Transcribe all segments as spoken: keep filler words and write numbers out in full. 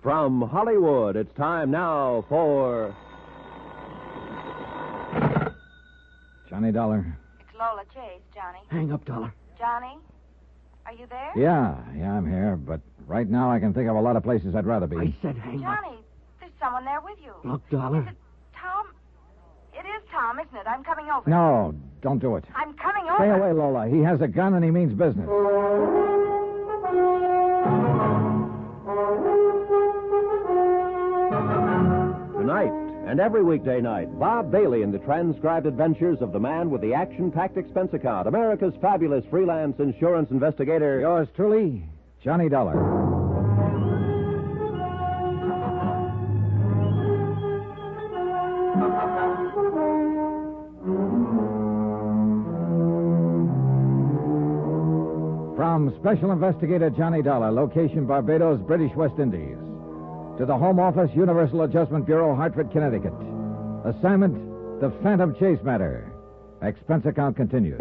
From Hollywood, it's time now for... Johnny Dollar. It's Lola Chase, Johnny. Hang up, Dollar. Johnny, are you there? Yeah, yeah, I'm here, but right now I can think of a lot of places I'd rather be. I said hang up. Johnny, there's someone there with you. Look, Dollar. Is it Tom? It is Tom, isn't it? I'm coming over. No, don't do it. I'm coming over. Stay away, Lola. He has a gun and he means business. Tonight and every weekday night, Bob Bailey in the transcribed adventures of the man with the action-packed expense account, America's fabulous freelance insurance investigator. Yours truly, Johnny Dollar. From Special Investigator Johnny Dollar, location Barbados, British West Indies. To the Home Office, Universal Adjustment Bureau, Hartford, Connecticut. Assignment, the Phantom Chase matter. Expense account continued.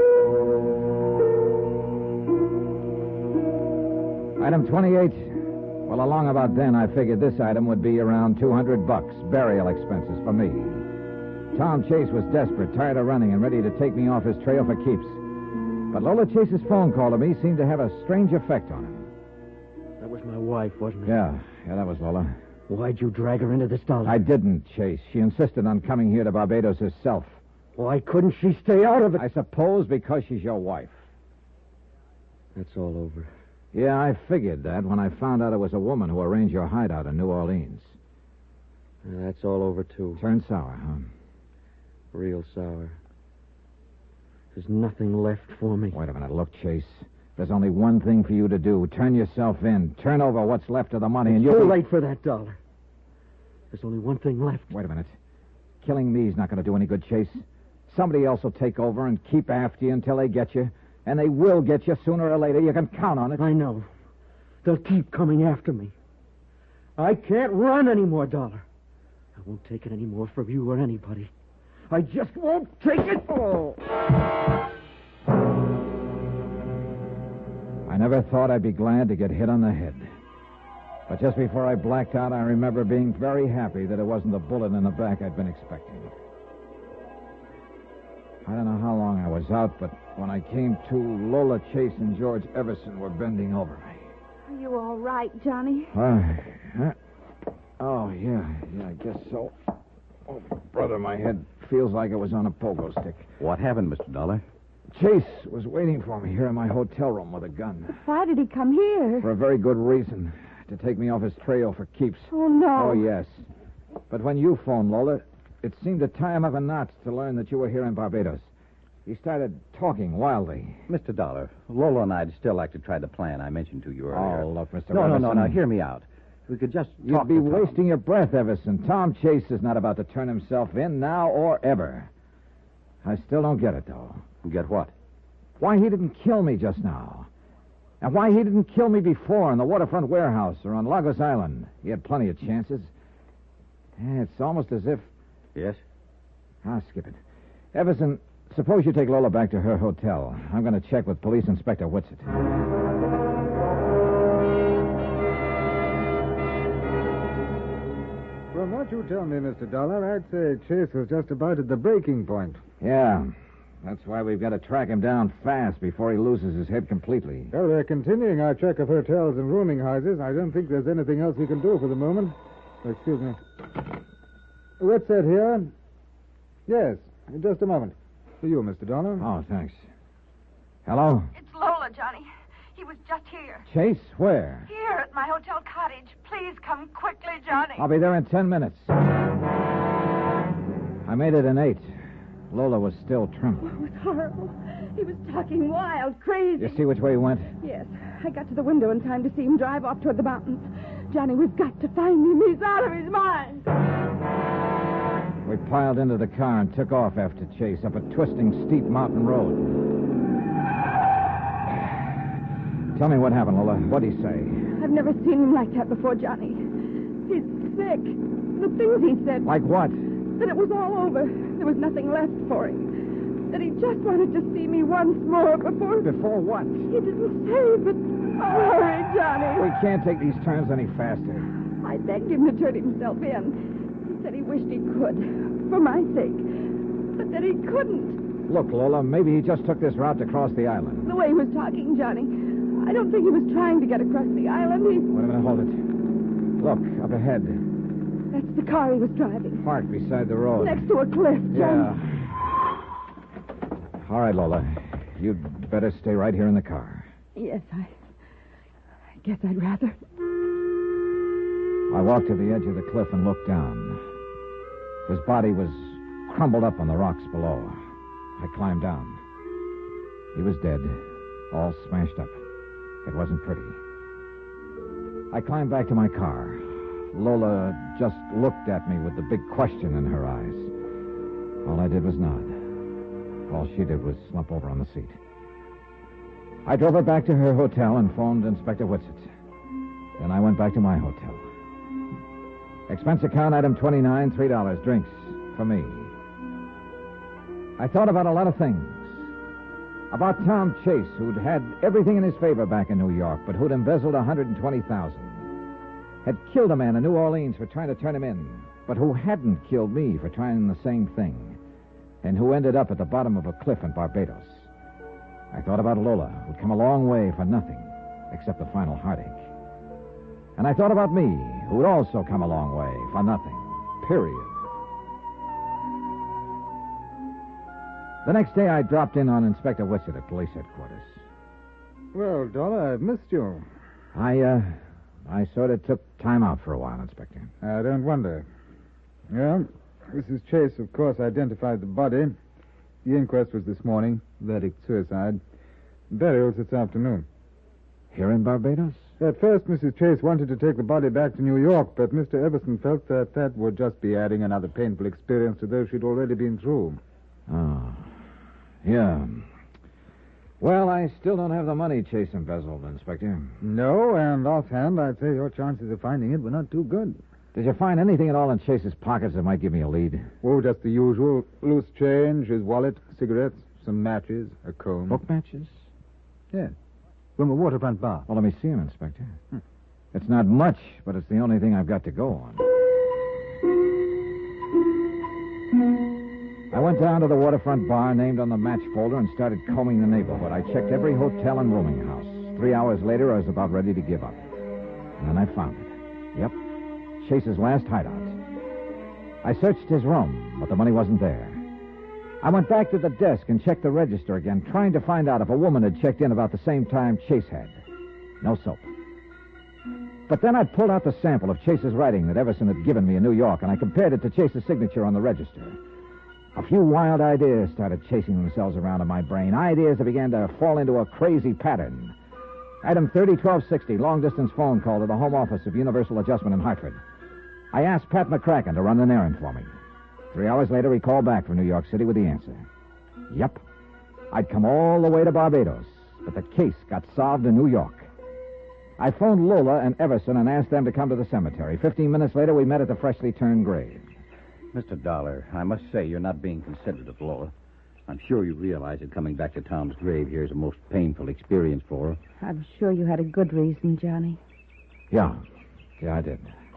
Item twenty-eight. Well, along about then, I figured this item would be around two hundred bucks, burial expenses for me. Tom Chase was desperate, tired of running, and ready to take me off his trail for keeps. But Lola Chase's phone call to me seemed to have a strange effect on him. That was my wife, wasn't it? Yeah, yeah, that was Lola. Why'd you drag her into this, Dollar? I didn't, Chase. She insisted on coming here to Barbados herself. Why couldn't she stay out of it? I suppose because she's your wife. That's all over. Yeah, I figured that when I found out it was a woman who arranged your hideout in New Orleans. Yeah, that's all over, too. Turned sour, huh? Real sour. There's nothing left for me. Wait a minute. Look, Chase. There's only one thing for you to do. Turn yourself in. Turn over what's left of the money, It's and you'll too be... late for that, Dollar. There's only one thing left. Wait a minute. Killing me's not going to do any good, Chase. Somebody else will take over and keep after you until they get you. And they will get you sooner or later. You can count on it. I know. They'll keep coming after me. I can't run anymore, Dollar. I won't take it anymore from you or anybody. I just won't take it. Oh. I never thought I'd be glad to get hit on the head. But just before I blacked out, I remember being very happy that it wasn't the bullet in the back I'd been expecting. I don't know how long I was out, but when I came to, Lola Chase and George Everson were bending over me. Are you all right, Johnny? Uh, huh? Oh, yeah, yeah, I guess so. Oh, brother, my head feels like it was on a pogo stick. What happened, Mister Dollar? Chase was waiting for me here in my hotel room with a gun. Why did he come here? For a very good reason. To take me off his trail for keeps. Oh, no. Oh, yes. But when you phoned, Lola, it seemed to tie him up in knots to learn that you were here in Barbados. He started talking wildly. Mister Dollar, Lola and I'd still like to try the plan I mentioned to you earlier. Oh, look, Mister No, Everson. no, no, no, hear me out. We could just You'd talk be to Tom. wasting your breath, Everson. Tom Chase is not about to turn himself in now or ever. I still don't get it, though. Get what? Why he didn't kill me just now. And why he didn't kill me before in the waterfront warehouse or on Lagos Island. He had plenty of chances. Yeah, it's almost as if... Yes? I'll skip it. Everson, suppose you take Lola back to her hotel. I'm going to check with Police Inspector Whitsett. From what you tell me, Mister Dollar, I'd say Chase was just about at the breaking point. Yeah. That's why we've got to track him down fast before he loses his head completely. Well, we're continuing our check of hotels and rooming houses. I don't think there's anything else we can do for the moment. Oh, excuse me. What's that here? Yes, just a moment. For you, Mister Dollar. Oh, thanks. Hello? It's Lola, Johnny. He was just here. Chase, where? Here at my hotel cottage. Please come quickly, Johnny. I'll be there in ten minutes. I made it in eight. Lola was still trembling. Oh, it was horrible. He was talking wild, crazy. You see which way he went? Yes. I got to the window in time to see him drive off toward the mountains. Johnny, we've got to find him. He's out of his mind. We piled into the car and took off after Chase up a twisting, steep mountain road. Tell me what happened, Lola. What'd he say? I've never seen him like that before, Johnny. He's sick. The things he said. Like what? That it was all over. There was nothing left for him. That he just wanted to see me once more before... Before what? He didn't say, but... Oh, hurry, Johnny. We can't take these turns any faster. I I begged him to turn himself in. He said he wished he could, for my sake. But that he couldn't. Look, Lola, maybe he just took this route to cross the island. The way he was talking, Johnny, I don't think he was trying to get across the island. He... Wait a minute, hold it. Look, up ahead. That's the car he was driving. Parked beside the road. Next to a cliff, Johnny. Yeah. All right, Lola. You'd better stay right here in the car. Yes, I... I guess I'd rather. I walked to the edge of the cliff and looked down. His body was crumbled up on the rocks below. I climbed down. He was dead, all smashed up. It wasn't pretty. I climbed back to my car. Lola just looked at me with the big question in her eyes. All I did was nod. All she did was slump over on the seat. I drove her back to her hotel and phoned Inspector Whitsett. Then I went back to my hotel. Expense account item twenty-nine, three dollars. Drinks for me. I thought about a lot of things. About Tom Chase, who'd had everything in his favor back in New York, but who'd embezzled one hundred twenty thousand dollars. Had killed a man in New Orleans for trying to turn him in, but who hadn't killed me for trying the same thing, and who ended up at the bottom of a cliff in Barbados. I thought about Lola, who'd come a long way for nothing, except the final heartache. And I thought about me, who'd also come a long way for nothing, period. The next day, I dropped in on Inspector Whitsett at police headquarters. Well, Dollar, I've missed you. I, uh, I sort of took time out for a while, Inspector. I don't wonder. Yeah, Missus Chase, of course, identified the body. The inquest was this morning. Verdict suicide. Burials this afternoon. Here in Barbados? At first, Missus Chase wanted to take the body back to New York, but Mister Everson felt that that would just be adding another painful experience to those she'd already been through. Oh, yeah. Well, I still don't have the money Chase embezzled, Inspector. No, and offhand, I'd say your chances of finding it were not too good. Did you find anything at all in Chase's pockets that might give me a lead? Oh, just the usual. Loose change, his wallet, cigarettes, some matches, a comb. Book matches? Yes. From a waterfront bar. Well, let me see him, Inspector. Hmm. It's not much, but it's the only thing I've got to go on. I went down to the waterfront bar named on the match folder and started combing the neighborhood. I checked every hotel and rooming house. Three hours later, I was about ready to give up. And then I found it. Yep. Chase's last hideout. I searched his room, but the money wasn't there. I went back to the desk and checked the register again, trying to find out if a woman had checked in about the same time Chase had. No soap. But then I pulled out the sample of Chase's writing that Everson had given me in New York, and I compared it to Chase's signature on the register. A few wild ideas started chasing themselves around in my brain, ideas that began to fall into a crazy pattern. Item thirty twelve sixty, long-distance phone call to the home office of Universal Adjustment in Hartford. I asked Pat McCracken to run an errand for me. Three hours later, he called back from New York City with the answer. Yep. I'd come all the way to Barbados, but the case got solved in New York. I phoned Lola and Everson and asked them to come to the cemetery. Fifteen minutes later, we met at the freshly turned grave. Mister Dollar, I must say you're not being considerate of Lola. I'm sure you realize that coming back to Tom's grave here is a most painful experience for her. I'm sure you had a good reason, Johnny. Yeah. Yeah, I did.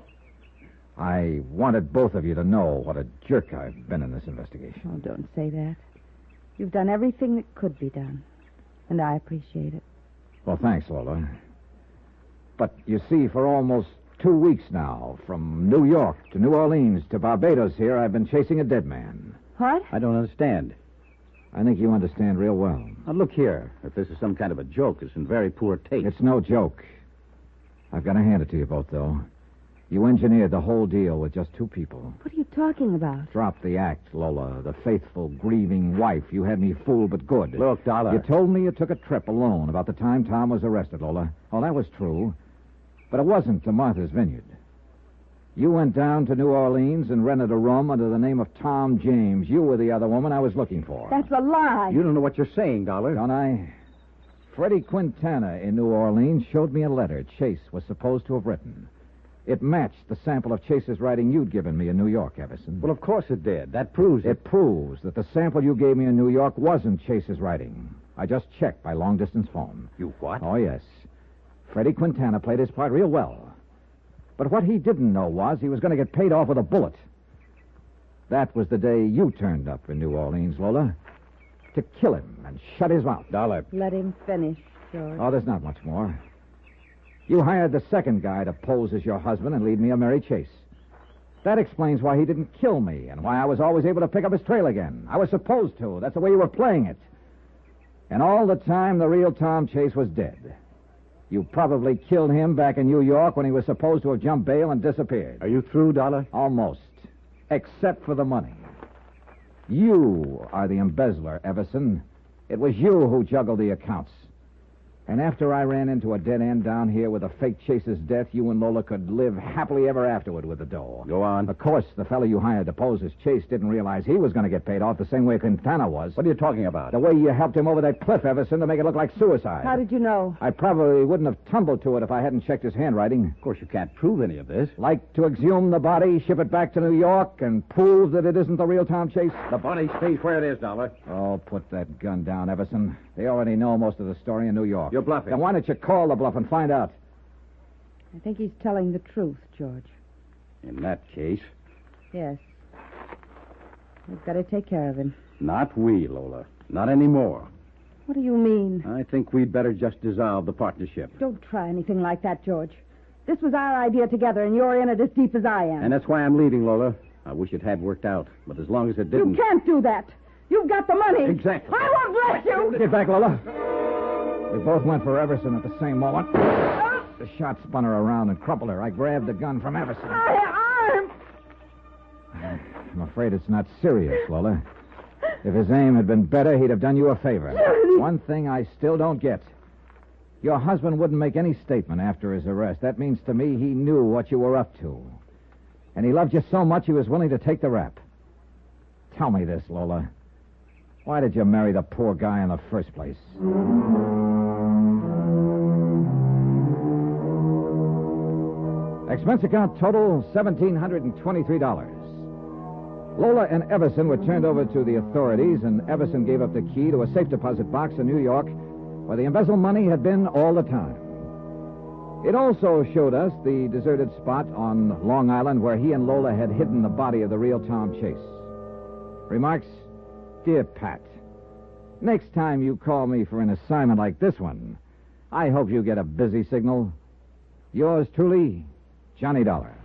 I wanted both of you to know what a jerk I've been in this investigation. Oh, don't say that. You've done everything that could be done, and I appreciate it. Well, thanks, Lola. But you see, for almost two weeks now, from New York to New Orleans to Barbados here, I've been chasing a dead man. What? I don't understand. I think you understand real well. Now, look here. If this is some kind of a joke, it's in very poor taste. It's no joke. I've got to hand it to you both, though. You engineered the whole deal with just two people. What are you talking about? Drop the act, Lola. The faithful, grieving wife. You had me fooled, but good. Look, Dollar. You told me you took a trip alone about the time Tom was arrested, Lola. Oh, that was true. But it wasn't to Martha's Vineyard. You went down to New Orleans and rented a room under the name of Tom James. You were the other woman I was looking for. That's a lie. You don't know what you're saying, Dollar. Don't I? Freddie Quintana in New Orleans showed me a letter Chase was supposed to have written. It matched the sample of Chase's writing you'd given me in New York, Everson. Well, of course it did. That proves it. It proves that the sample you gave me in New York wasn't Chase's writing. I just checked by long-distance phone. You what? Oh, yes. Freddie Quintana played his part real well. But But what he didn't know was he was going to get paid off with a bullet. That was the day you turned up in New Orleans, Lola. To kill him and shut his mouth. Dollar. Let him finish, George. Oh, there's not much more. You hired the second guy to pose as your husband and lead me a merry chase. That explains why he didn't kill me and why I was always able to pick up his trail again. I was supposed to. That's the way you were playing it. And all the time, the real Tom Chase was dead. You probably killed him back in New York when he was supposed to have jumped bail and disappeared. Are you through, Dollar? Almost. Except for the money. You are the embezzler, Everson. It was you who juggled the accounts. And after I ran into a dead end down here with a fake Chase's death, you and Lola could live happily ever afterward with the dough. Go on. Of course, the fellow you hired to pose as Chase didn't realize he was going to get paid off the same way Quintana was. What are you talking about? The way you helped him over that cliff, Everson, to make it look like suicide. How did you know? I probably wouldn't have tumbled to it if I hadn't checked his handwriting. Of course, you can't prove any of this. Like to exhume the body, ship it back to New York, and prove that it isn't the real Tom Chase? The body stays where it is, Dollar. Oh, put that gun down, Everson. They already know most of the story in New York. You're bluffing. Then why don't you call the bluff and find out? I think he's telling the truth, George. In that case, Yes. We've got to take care of him. not we, Lola. Not anymore. What do you mean? I think we'd better just dissolve the partnership. Don't try anything like that, George. This was our idea together, and you're in it as deep as I am. And that's why I'm leaving, Lola. I wish it had worked out. But as long as it didn't... You can't do that. You've got the money. Exactly. I won't let you. Get back, Lola. We both went for Everson at the same moment. The shot spun her around and crumpled her. I grabbed the gun from Everson. I, I'm... I'm afraid it's not serious, Lola. If his aim had been better, he'd have done you a favor. One thing I still don't get. Your husband wouldn't make any statement after his arrest. That means to me he knew what you were up to. And he loved you so much he was willing to take the rap. Tell me this, Lola. Why did you marry the poor guy in the first place? Expense account total, one thousand seven hundred twenty-three dollars. Lola and Everson were turned over to the authorities, and Everson gave up the key to a safe deposit box in New York where the embezzled money had been all the time. It also showed us the deserted spot on Long Island where he and Lola had hidden the body of the real Tom Chase. Remarks, Dear Pat, next time you call me for an assignment like this one, I hope you get a busy signal. Yours truly, Johnny Dollar.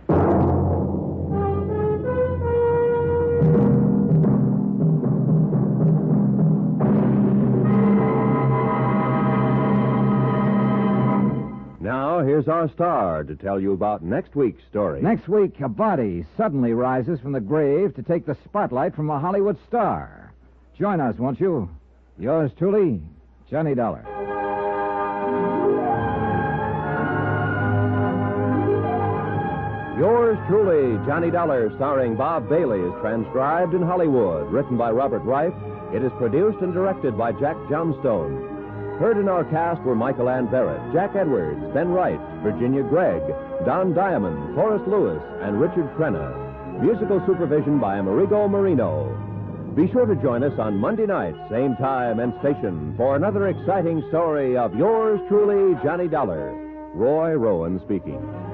Now, here's our star to tell you about next week's story. Next week, a body suddenly rises from the grave to take the spotlight from a Hollywood star. Join us, won't you? Yours truly, Johnny Dollar. Yours truly, Johnny Dollar, starring Bob Bailey, is transcribed in Hollywood. Written by Robert Reif, it is produced and directed by Jack Johnstone. Heard in our cast were Michael Ann Barrett, Jack Edwards, Ben Wright, Virginia Gregg, Don Diamond, Forrest Lewis, and Richard Crenna. Musical supervision by Amerigo Marino. Be sure to join us on Monday night, same time and station, for another exciting story of yours truly, Johnny Dollar. Roy Rowan speaking.